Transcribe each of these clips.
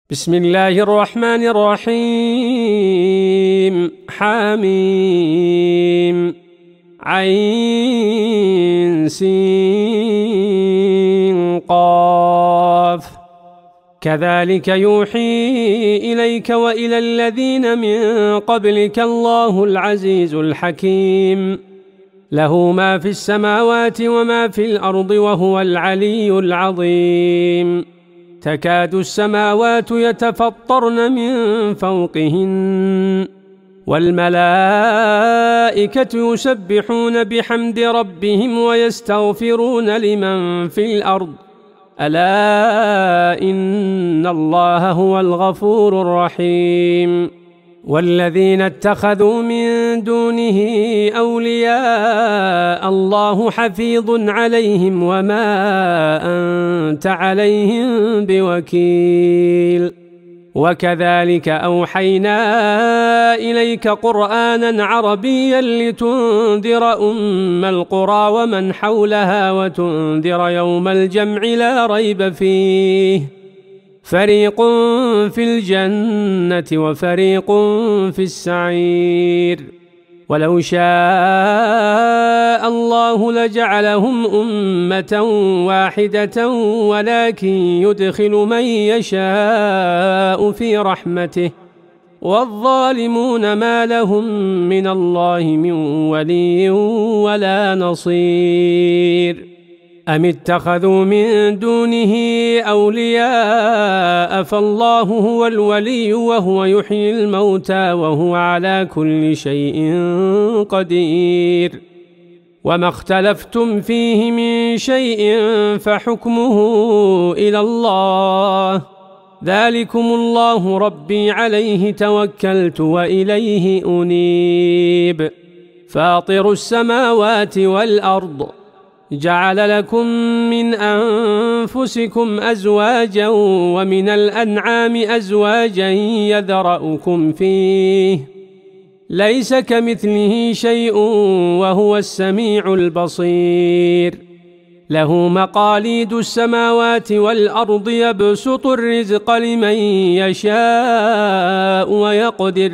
بسم الله الرحمن الرحيم. حميم عين سين قاف. كذلك يوحي إليك وإلى الذين من قبلك الله العزيز الحكيم، له ما في السماوات وما في الأرض وهو العلي العظيم. تكاد السماوات يتفطرن من فوقهن والملائكة يسبحون بحمد ربهم ويستغفرون لمن في الأرض، ألا إن الله هو الغفور الرحيم. والذين اتخذوا من دونه أولياء الله حفيظ عليهم وما أنت عليهم بوكيل. وكذلك أوحينا إليك قرآنا عربيا لتنذر أم القرى ومن حولها وتنذر يوم الجمع لا ريب فيه، فريق في الجنة وفريق في السعير. ولو شاء الله لجعلهم أمة واحدة ولكن يدخل من يشاء في رحمته، والظالمون ما لهم من الله من ولي ولا نصير. أم اتخذوا من دونه أولياء فالله هو الولي وهو يحيي الموتى وهو على كل شيء قدير. وما اختلفتم فيه من شيء فحكمه إلى الله، ذلكم الله ربي عليه توكلت وإليه أنيب. فاطر السماوات والأرض، جعل لكم من أنفسكم أزواجا ومن الأنعام أزواجا يذرأكم فيه، ليس كمثله شيء وهو السميع البصير. له مقاليد السماوات والأرض يبسط الرزق لمن يشاء ويقدر،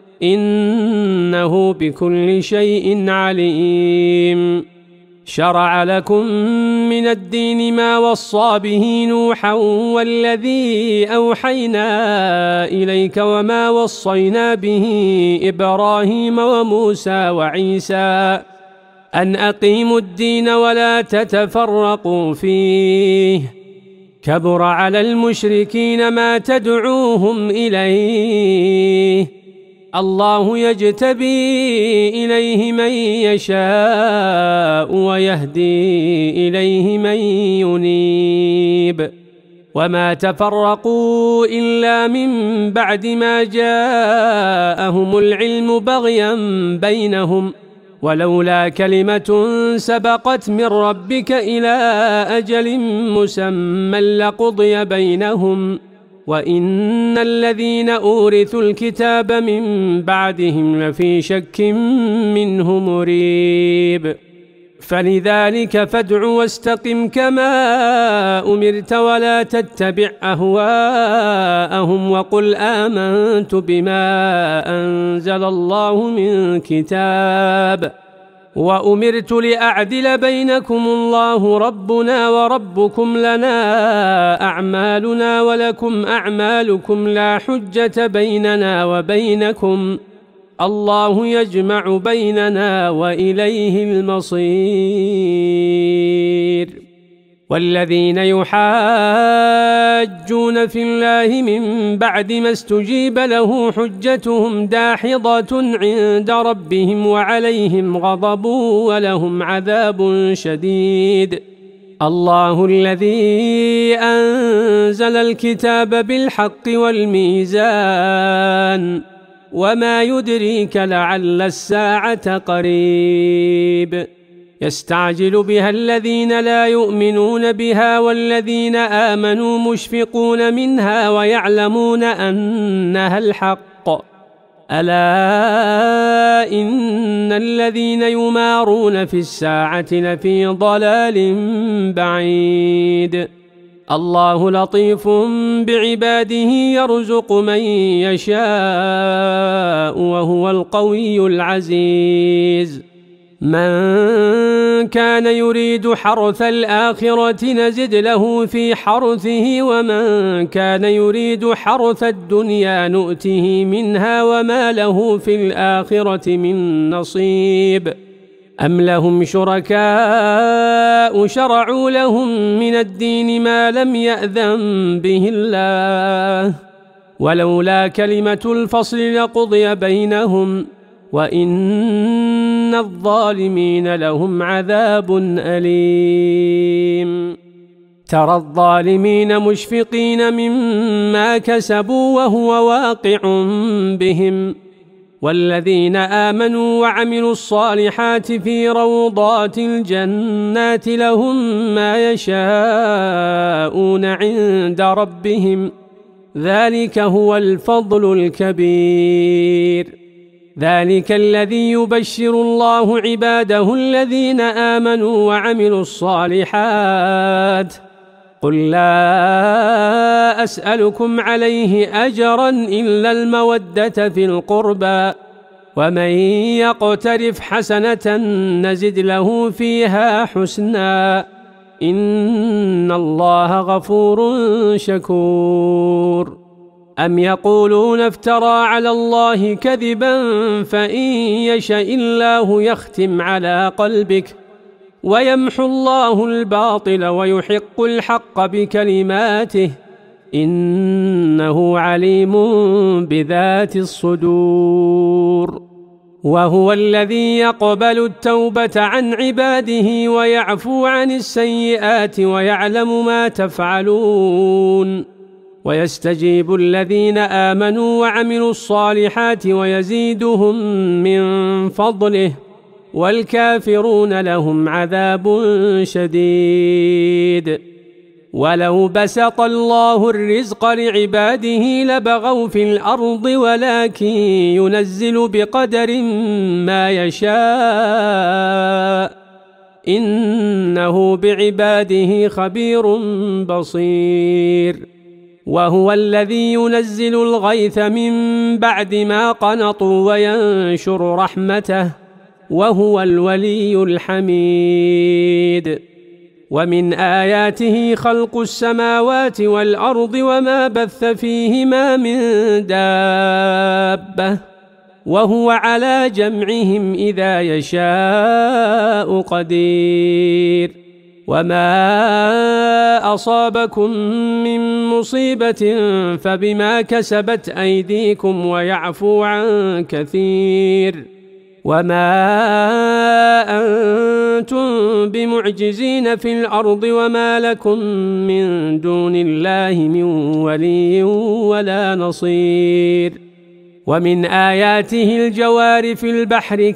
إنه بكل شيء عليم. شرع لكم من الدين ما وصى به نوحا والذي أوحينا إليك وما وصينا به إبراهيم وموسى وعيسى، أن أقيموا الدين ولا تتفرقوا فيه. كبر على المشركين ما تدعوهم إليه، الله يجتبي إليه من يشاء ويهدي إليه من ينيب. وما تفرقوا إلا من بعد ما جاءهم العلم بغيا بينهم، ولولا كلمة سبقت من ربك إلى أجل مسمى لقضي بينهم، وإن الذين أورثوا الكتاب من بعدهم لفي شك منه مريب. فلذلك فادع واستقم كما أمرت ولا تتبع أهواءهم وقل آمنت بما أنزل الله من كتاب وأمرت لأعدل بينكم الله ربنا وربكم لنا أعمالنا ولكم أعمالكم لا حجة بيننا وبينكم، الله يجمع بيننا وإليه المصير. والذين يحاجون في الله من بعد ما استجيب له حجتهم داحضة عند ربهم وعليهم غضب ولهم عذاب شديد. الله الذي أنزل الكتاب بالحق والميزان، وما يدريك لعل الساعة قريب. يستعجل بها الذين لا يؤمنون بها والذين آمنوا مشفقون منها ويعلمون أنها الحق، ألا إن الذين يمارون في الساعة لفي ضلال بعيد. الله لطيف بعباده يرزق من يشاء وهو القوي العزيز من كان يريد حرث الآخرة نزد له في حرثه ومن كان يريد حرث الدنيا نؤته منها وما له في الآخرة من نصيب أم لهم شركاء شرعوا لهم من الدين ما لم يأذن به الله ولولا كلمة الفصل لقضي بينهم وإن الظالمين لهم عذاب أليم ترى الظالمين مشفقين مما كسبوا وهو واقع بهم والذين آمنوا وعملوا الصالحات في روضات الجنات لهم ما يشاءون عند ربهم ذلك هو الفضل الكبير ذلك الذي يبشر الله عباده الذين آمنوا وعملوا الصالحات قل لا أسألكم عليه أجرا إلا المودة في القربى ومن يقترف حسنة نزد له فيها حسنا إن الله غفور شكور أم يقولون افترى على الله كذبا فإن يشاء الله يختم على قلبك ويمحو الله الباطل ويحق الحق بكلماته إنه عليم بذات الصدور وهو الذي يقبل التوبة عن عباده ويعفو عن السيئات ويعلم ما تفعلون ويستجيب الذين آمنوا وعملوا الصالحات ويزيدهم من فضله والكافرون لهم عذاب شديد ولو بسط الله الرزق لعباده لبغوا في الأرض ولكن ينزل بقدر ما يشاء إنه بعباده خبير بصير وهو الذي ينزل الغيث من بعد ما قنطوا وينشر رحمته وهو الولي الحميد ومن آياته خلق السماوات والأرض وما بث فيهما من دابة وهو على جمعهم إذا يشاء قدير وما أصابكم من مصيبة فبما كسبت أيديكم ويعفو عن كثير وما أنتم بمعجزين في الأرض وما لكم من دون الله من ولي ولا نصير ومن آياته الجوار في البحر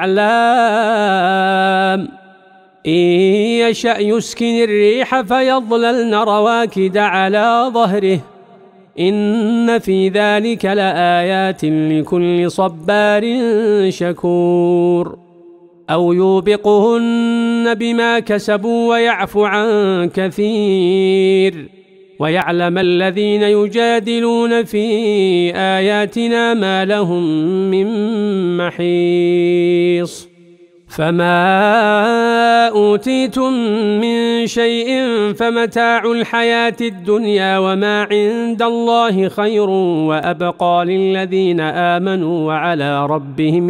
كالأعلام إن يشأ يسكن الريح فيظللن رواكد على ظهره إن في ذلك لآيات لكل صبار شكور أو يوبقهن بما كسبوا ويعفو عن كثير ويعلم الذين يجادلون في آياتنا ما لهم من محيص فما أوتيتم من شيء فمتاع الحياة الدنيا وما عند الله خير وأبقى للذين آمنوا وعلى ربهم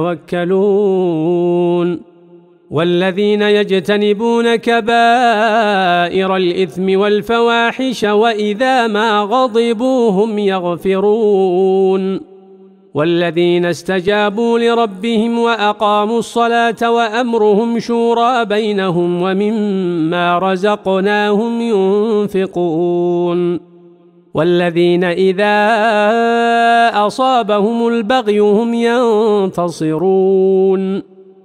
يتوكلون والذين يجتنبون كبائر الإثم والفواحش وإذا ما غضبوا هم يغفرون والذين استجابوا لربهم وأقاموا الصلاة وأمرهم شورى بينهم ومما رزقناهم ينفقون والذين إذا أصابهم البغي هم ينتصرون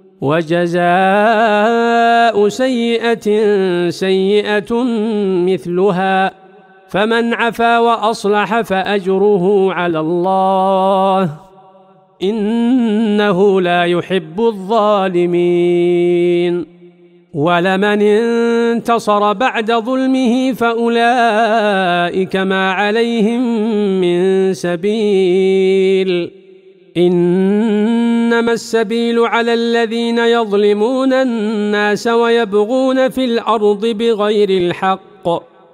وجزاء سيئة سيئة مثلها فمن عفا وأصلح فأجره على الله إنه لا يحب الظالمين ولمن انتصر بعد ظلمه فأولئك ما عليهم من سبيل إنما السبيل على الذين يظلمون الناس ويبغون في الأرض بغير الحق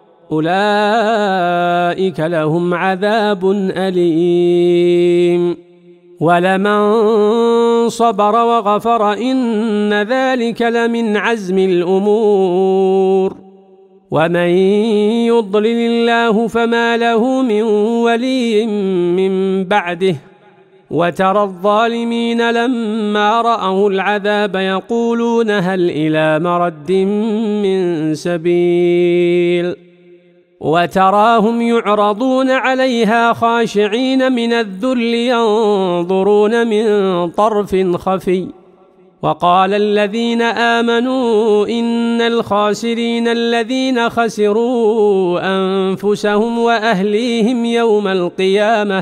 أولئك لهم عذاب أليم ولمن صبر وغفر إن ذلك لمن عزم الأمور ومن يضلل الله فما له من ولي من بعده وترى الظالمين لما رأوا العذاب يقولون هل إلى مرد من سبيل وتراهم يعرضون عليها خاشعين من الذل ينظرون من طرف خفي وقال الذين آمنوا إن الخاسرين الذين خسروا أنفسهم وأهليهم يوم القيامة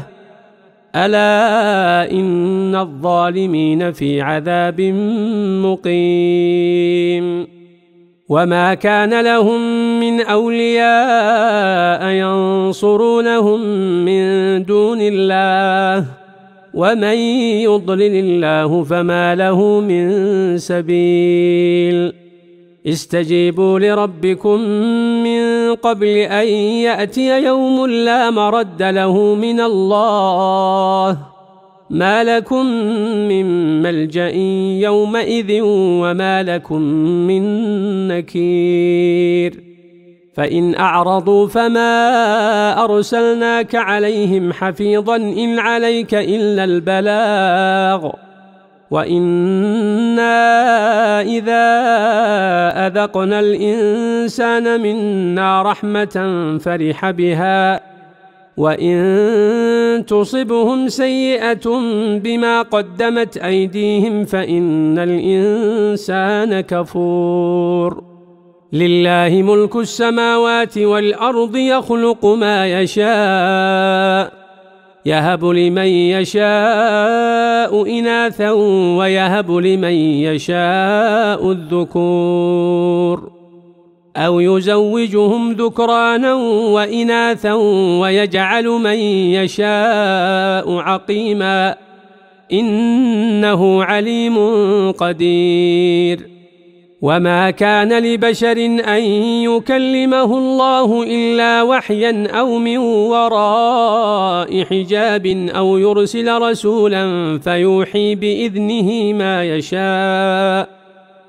ألا إن الظالمين في عذاب مقيم وما كان لهم من أولياء ينصرونهم من دون الله ومن يضلل الله فما له من سبيل استجيبوا لربكم من قبل أن يأتي يوم لا مرد له من الله ما لكم من ملجأ يومئذ وما لكم من نكير فإن أعرضوا فما أرسلناك عليهم حفيظا إن عليك إلا البلاغ وإنا إذا أذقنا الإنسان منا رحمة فرح بها وإن تصبهم سيئة بما قدمت أيديهم فإن الإنسان كفور لله ملك السماوات والأرض يخلق ما يشاء يهب لمن يشاء إناثا ويهب لمن يشاء الذكور أو يزوجهم ذكرانا وإناثا ويجعل من يشاء عقيما إنه عليم قدير وما كان لبشر أن يكلمه الله إلا وحيا أو من وراء حجاب أو يرسل رسولا فيوحي بإذنه ما يشاء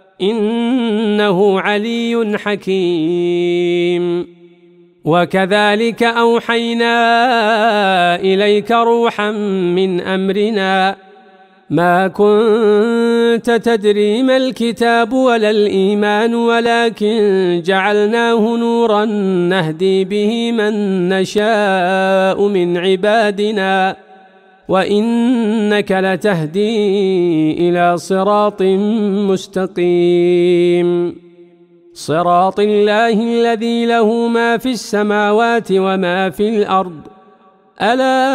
إنه علي حكيم وكذلك أوحينا إليك روحا من أمرنا ما كنت تدري ما الكتاب ولا الإيمان ولكن جعلناه نورا نهدي به من نشاء من عبادنا وإنك لتهدي إلى صراط مستقيم صراط الله الذي له ما في السماوات وما في الأرض ألا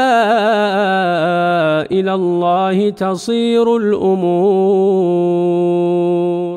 إلى الله تصير الأمور